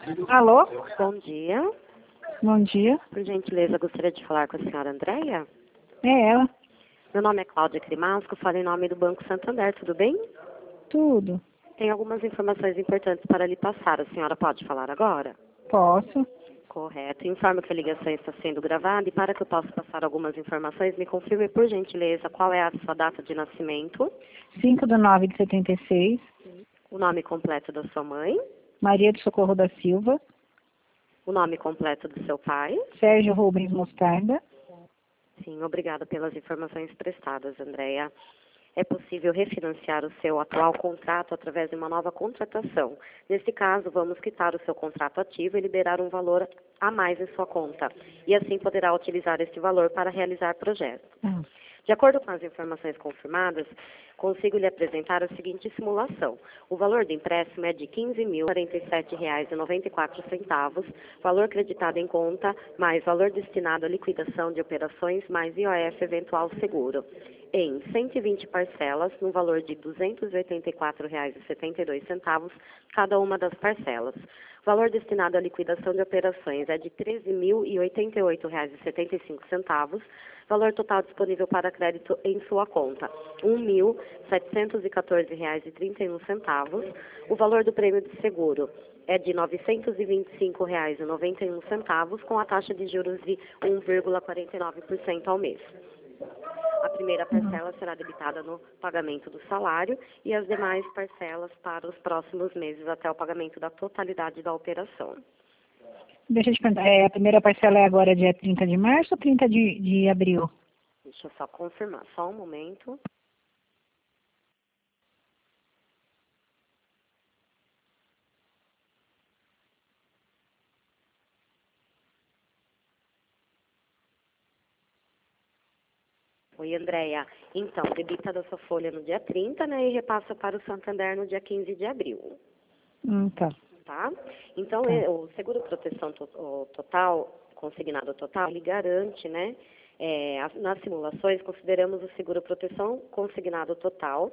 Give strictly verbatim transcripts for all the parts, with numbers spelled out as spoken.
Alô? Bom dia. Bom dia. Por gentileza, gostaria de falar com a senhora Andréia. É ela. Meu nome é Cláudia Crimasco, falo em nome do Banco Santander, tudo bem? Tudo. Tem algumas informações importantes para lhe passar. A senhora pode falar agora? Posso. Correto. Informo que a ligação está sendo gravada e para que eu possa passar algumas informações, me confirme, por gentileza, qual é a sua data de nascimento, cinco de nove de setenta e seis. o nome completo da sua mãe, Maria do Socorro da Silva. o nome completo do seu pai. Sérgio Rubens Mostarda. Sim, obrigada pelas informações prestadas, Andréia. É possível refinanciar o seu atual contrato através de uma nova contratação. Neste caso, vamos quitar o seu contrato ativo e liberar um valor a mais em sua conta. E assim poderá utilizar este valor para realizar projetos. Ah. De acordo com as informações confirmadas, consigo lhe apresentar a seguinte simulação. O valor do empréstimo é de quinze mil quarenta e sete reais e noventa e quatro centavos, valor creditado em conta, mais valor destinado à liquidação de operações, mais I O F eventual seguro, em cento e vinte parcelas, no valor de duzentos e oitenta e quatro reais e setenta e dois centavos, cada uma das parcelas. O valor destinado à liquidação de operações é de treze mil e oitenta e oito reais e setenta e cinco centavos, valor total disponível para crédito em sua conta, um mil setecentos e quatorze reais e trinta e um centavos. O valor do prêmio de seguro é de novecentos e vinte e cinco reais e noventa e um centavos, com a taxa de juros de um vírgula quarenta e nove por cento ao mês. A primeira parcela será debitada no pagamento do salário e as demais parcelas para os próximos meses até o pagamento da totalidade da operação. Deixa eu te perguntar, é, a primeira parcela é agora dia trinta de março ou trinta de, de abril? Deixa eu só confirmar, só um momento. Oi, Andréia. Então, debita da sua folha no dia trinta, né, e repassa para o Santander no dia quinze de abril. Hum, tá. Tá? Então, Tá. é, o seguro proteção to o total, consignado total, ele garante, né, é, as, nas simulações, consideramos o seguro proteção consignado total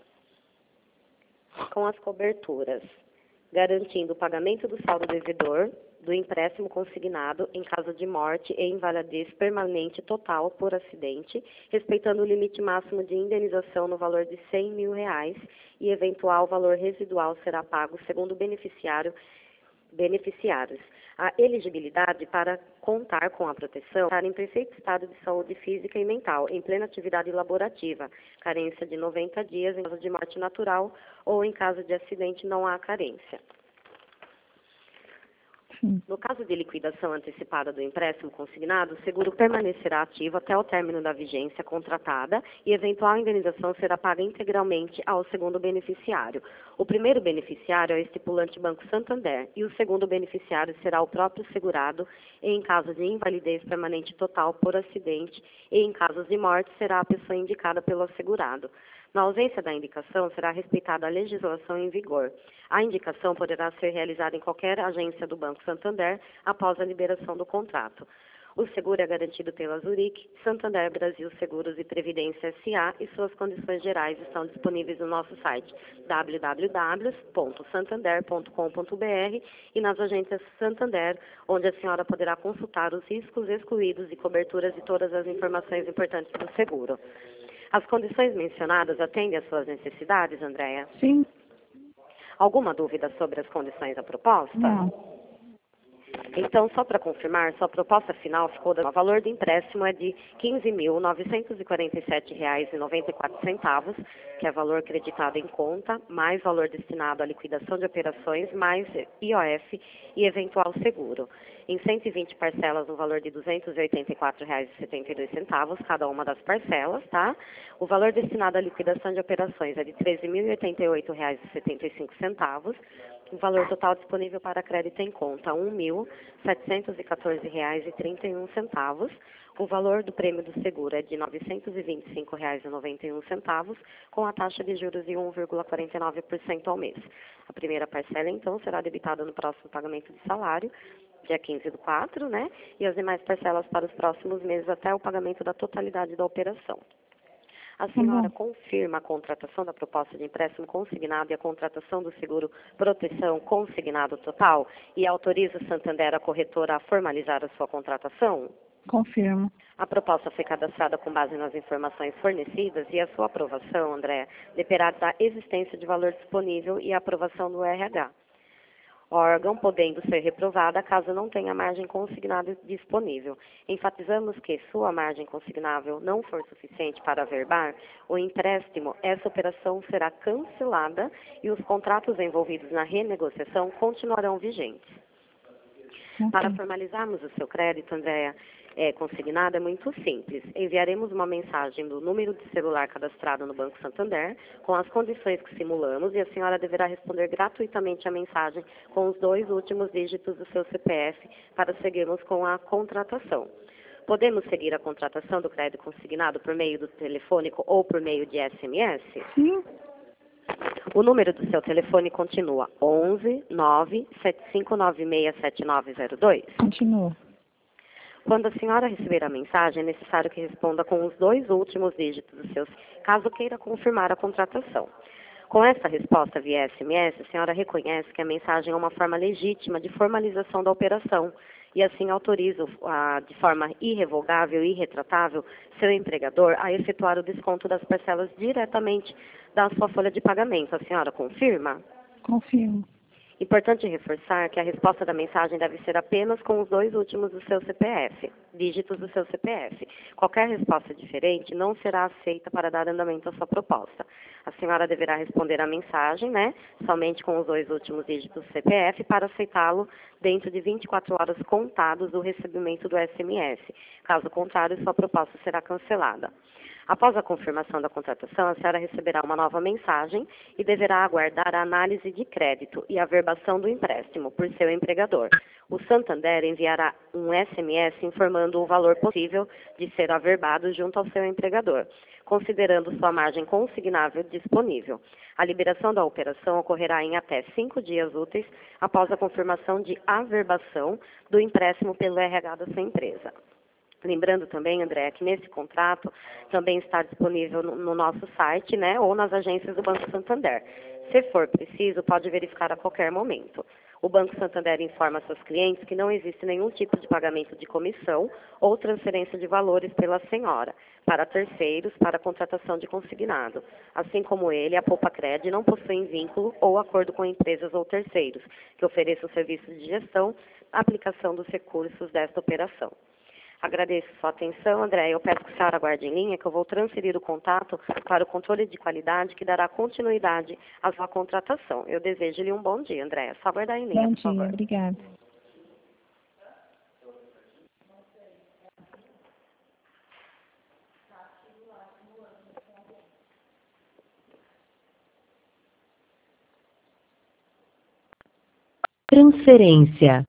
com as coberturas, garantindo o pagamento do saldo devedor, do empréstimo consignado em caso de morte e invalidez permanente total por acidente, respeitando o limite máximo de indenização no valor de cem mil reais e eventual valor residual será pago segundo o beneficiário, beneficiários. A elegibilidade para contar com a proteção estar em perfeito estado de saúde física e mental, em plena atividade laborativa, carência de noventa dias em caso de morte natural ou em caso de acidente não há carência. No caso de liquidação antecipada do empréstimo consignado, o seguro permanecerá ativo até o término da vigência contratada e eventual indenização será paga integralmente ao segundo beneficiário. O primeiro beneficiário é o estipulante Banco Santander e o segundo beneficiário será o próprio segurado em caso de invalidez permanente total por acidente e em casos de morte será a pessoa indicada pelo assegurado. Na ausência da indicação, será respeitada a legislação em vigor. A indicação poderá ser realizada em qualquer agência do Banco Santander após a liberação do contrato. O seguro é garantido pela Zurich, Santander Brasil Seguros e Previdência S A e suas condições gerais estão disponíveis no nosso site w w w ponto santander ponto com ponto b r e nas agências Santander, onde a senhora poderá consultar os riscos excluídos e coberturas de todas as informações importantes do seguro. As condições mencionadas atendem às suas necessidades, Andréia? Sim. Alguma dúvida sobre as condições da proposta? Não. Então, só para confirmar, sua proposta final ficou, o valor do empréstimo é de quinze mil novecentos e quarenta e sete reais e noventa e quatro centavos, que é valor creditado em conta, mais valor destinado à liquidação de operações, mais I O F e eventual seguro. Em cento e vinte parcelas no valor de duzentos e oitenta e quatro reais e setenta e dois centavos, cada uma das parcelas, tá? O valor destinado à liquidação de operações é de treze mil e oitenta e oito reais e setenta e cinco centavos. O valor total disponível para crédito em conta, um mil setecentos e quatorze reais e trinta e um centavos. O valor do prêmio do seguro é de novecentos e vinte e cinco reais e noventa e um centavos, com a taxa de juros de um vírgula quarenta e nove por cento ao mês. A primeira parcela, então, será debitada no próximo pagamento de salário, dia quinze do quatro, né? E as demais parcelas para os próximos meses até o pagamento da totalidade da operação. A senhora confirma a contratação da proposta de empréstimo consignado e a contratação do seguro proteção consignado total e autoriza o Santander, a corretora, a formalizar a sua contratação? Confirmo. A proposta foi cadastrada com base nas informações fornecidas e a sua aprovação, André, dependerá da existência de valor disponível e a aprovação do R H. Órgão podendo ser reprovada caso não tenha margem consignada disponível. Enfatizamos que, sua margem consignável não for suficiente para averbar o empréstimo, essa operação será cancelada e os contratos envolvidos na renegociação continuarão vigentes. Okay. Para formalizarmos o seu crédito, Andréa, é, consignado, é muito simples. Enviaremos uma mensagem do número de celular cadastrado no Banco Santander, com as condições que simulamos, e a senhora deverá responder gratuitamente a mensagem com os dois últimos dígitos do seu C P F para seguirmos com a contratação. Podemos seguir a contratação do crédito consignado por meio do telefônico ou por meio de S M S? Sim. O número do seu telefone continua onze nove sete cinco nove seis sete nove zero dois? Continua. Quando a senhora receber a mensagem, é necessário que responda com os dois últimos dígitos dos seus, caso queira confirmar a contratação. Com essa resposta via S M S, a senhora reconhece que a mensagem é uma forma legítima de formalização da operação e assim autoriza a, de forma irrevogável e irretratável seu empregador a efetuar o desconto das parcelas diretamente da sua folha de pagamento. A senhora confirma? Confirmo. Importante reforçar que a resposta da mensagem deve ser apenas com os dois últimos do seu C P F, dígitos do seu C P F. Qualquer resposta diferente não será aceita para dar andamento à sua proposta. A senhora deverá responder à mensagem, né, somente com os dois últimos dígitos do C P F para aceitá-lo dentro de vinte e quatro horas contados do recebimento do S M S. Caso contrário, sua proposta será cancelada. Após a confirmação da contratação, a senhora receberá uma nova mensagem e deverá aguardar a análise de crédito e a averbação do empréstimo por seu empregador. O Santander enviará um S M S informando o valor possível de ser averbado junto ao seu empregador, considerando sua margem consignável disponível. A liberação da operação ocorrerá em até cinco dias úteis após a confirmação de averbação do empréstimo pelo R H da sua empresa. Lembrando também, André, que nesse contrato também está disponível no, no nosso site, né, ou nas agências do Banco Santander. Se for preciso, pode verificar a qualquer momento. O Banco Santander informa seus clientes que não existe nenhum tipo de pagamento de comissão ou transferência de valores pela senhora para terceiros para a contratação de consignado. Assim como ele, a Poupa-Cred não possui vínculo ou acordo com empresas ou terceiros que ofereçam serviços de gestão, aplicação dos recursos desta operação. Agradeço sua atenção, André. Eu peço que a senhora aguarde em linha, que eu vou transferir o contato para o controle de qualidade, que dará continuidade à sua contratação. Eu desejo-lhe um bom dia, André. É só aguardar em linha, Bom por favor. dia, obrigada. Transferência.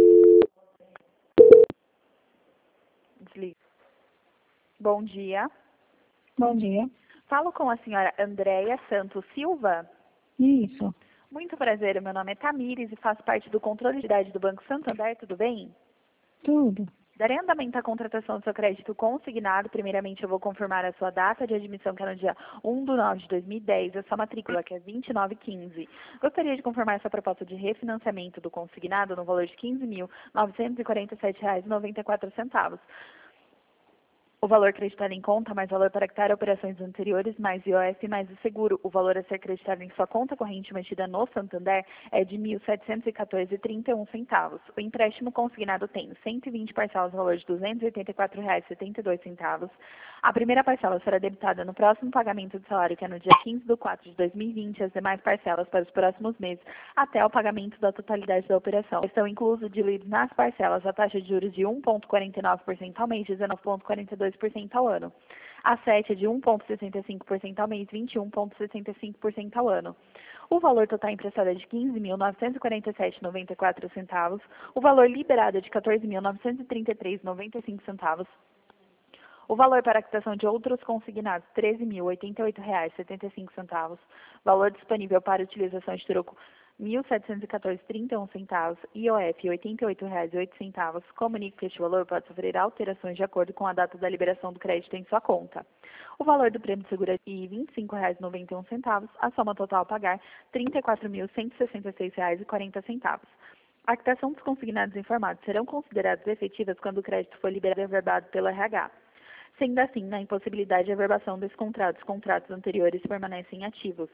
Desliga. Bom dia. Bom dia. Falo com a senhora Andréia Santos Silva. Isso. Muito prazer, meu nome é Tamires e faço parte do controle de idade do Banco Santander, tudo bem? Tudo. Darei andamento à contratação do seu crédito consignado. Primeiramente, eu vou confirmar a sua data de admissão, que é no dia um de nove de dois mil e dez, a sua matrícula, que é vinte e nove quinze. Gostaria de confirmar essa proposta de refinanciamento do consignado no valor de quinze mil novecentos e quarenta e sete reais e noventa e quatro centavos. O valor creditado em conta, mais valor para quitar operações anteriores, mais I O F, mais o seguro. O valor a ser creditado em sua conta corrente mantida no Santander é de mil setecentos e quatorze reais e trinta e um centavos. O empréstimo consignado tem cento e vinte parcelas no valor de duzentos e oitenta e quatro reais e setenta e dois centavos. A primeira parcela será debitada no próximo pagamento do salário, que é no dia quinze de quatro de dois mil e vinte, as demais parcelas para os próximos meses, até o pagamento da totalidade da operação. Estão inclusos diluídos nas parcelas a taxa de juros de um vírgula quarenta e nove por cento ao mês, dezenove vírgula quarenta e dois por cento ao ano. A sete é de um vírgula sessenta e cinco por cento ao mês, vinte e um vírgula sessenta e cinco por cento ao ano. O valor total emprestado é de quinze mil novecentos e quarenta e sete reais e noventa e quatro centavos. O valor liberado é de quatorze mil novecentos e trinta e três reais e noventa e cinco centavos. O valor para a quitação de outros consignados, treze mil oitenta e oito reais e setenta e cinco centavos. Valor disponível para utilização de troco mil setecentos e quatorze reais e trinta e um centavos, I O F oitenta e oito reais e oito centavos, comunique que este valor pode sofrer alterações de acordo com a data da liberação do crédito em sua conta. O valor do prêmio de seguro é de vinte e cinco reais e noventa e um centavos, a soma total a pagar trinta e quatro mil cento e sessenta e seis reais e quarenta centavos. A quitação dos consignados informados serão consideradas efetivas quando o crédito for liberado e averbado pelo R H. Sendo assim, na impossibilidade de averbação desse contrato, os contratos anteriores permanecem ativos.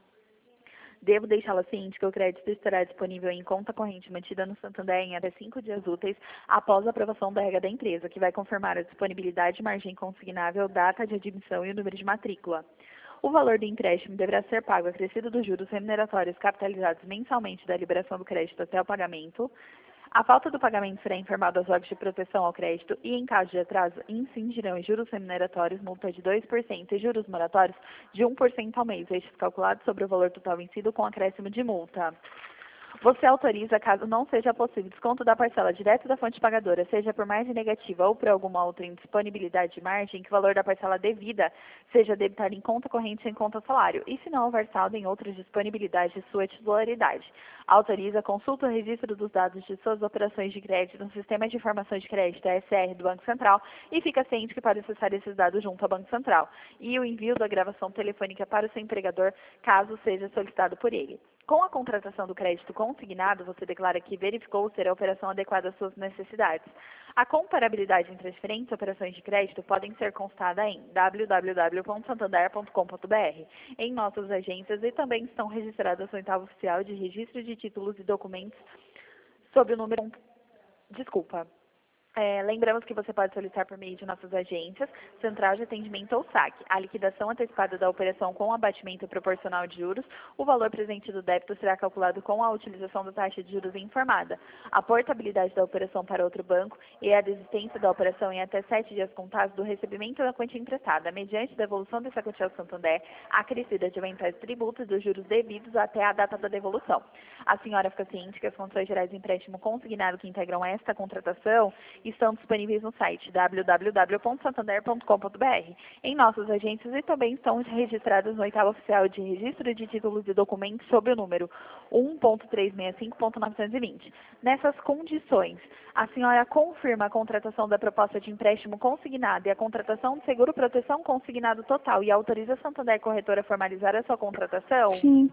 Devo deixá-la ciente que o crédito estará disponível em conta corrente mantida no Santander em até cinco dias úteis após a aprovação da regra da empresa, que vai confirmar a disponibilidade, margem consignável, data de admissão e o número de matrícula. O valor do empréstimo deverá ser pago acrescido dos juros remuneratórios capitalizados mensalmente da liberação do crédito até o pagamento. A falta do pagamento será informado aos órgãos de proteção ao crédito e, em caso de atraso, incidirão em juros remuneratórios, multa de dois por cento e juros moratórios de um por cento ao mês, estes calculados sobre o valor total vencido com acréscimo de multa. Você autoriza, caso não seja possível, desconto da parcela direto da fonte pagadora, seja por margem negativa ou por alguma outra indisponibilidade de margem, que o valor da parcela devida seja debitado em conta corrente em conta salário, e se não houver saldo em outras disponibilidades de sua titularidade. Autoriza, consulta o registro dos dados de suas operações de crédito no Sistema de Informações de Crédito, S R, do Banco Central, e fica ciente que pode acessar esses dados junto ao Banco Central, e o envio da gravação telefônica para o seu empregador, caso seja solicitado por ele. Com a contratação do crédito consignado, você declara que verificou ser a operação adequada às suas necessidades. A comparabilidade entre as diferentes operações de crédito podem ser constatada em w w w ponto santander ponto com ponto b r, em nossas agências, e também estão registradas no oitavo oficial de registro de títulos e documentos sob o número... Desculpa. É, lembramos que você pode solicitar por meio de nossas agências, Central de Atendimento ou S A C, a liquidação antecipada da operação com abatimento proporcional de juros. O valor presente do débito será calculado com a utilização da taxa de juros informada, a portabilidade da operação para outro banco e a desistência da operação em até sete dias contados do recebimento da quantia emprestada, mediante devolução dessa quantia ao Santander, acrescida de eventuais tributos dos juros devidos até a data da devolução. A senhora fica ciente que as condições gerais de empréstimo consignado que integram esta contratação estão disponíveis no site w w w ponto santander ponto com ponto b r, em nossas agências, e também estão registradas no oitavo oficial de registro de títulos e documentos sob o número um ponto trezentos e sessenta e cinco ponto novecentos e vinte. Nessas condições, a senhora confirma a contratação da proposta de empréstimo consignado e a contratação de seguro proteção consignado total e autoriza a Santander Corretora a formalizar a sua contratação? Sim.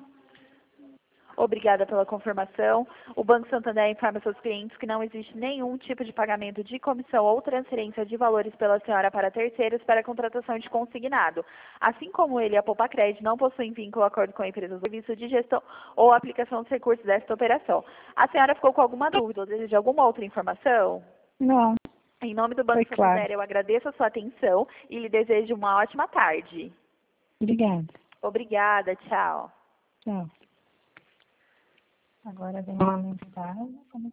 Obrigada pela confirmação. O Banco Santander informa seus clientes que não existe nenhum tipo de pagamento de comissão ou transferência de valores pela senhora para terceiros para a contratação de consignado. Assim como ele e a Poupa Crédito não possuem vínculo ou acordo com a empresa do serviço de gestão ou aplicação dos recursos desta operação. A senhora ficou com alguma dúvida ou deseja alguma outra informação? Não. Em nome do Banco Foi Santander, claro. eu agradeço a sua atenção e lhe desejo uma ótima tarde. Obrigada. Obrigada, tchau. Tchau. Agora vem a mensagem. Como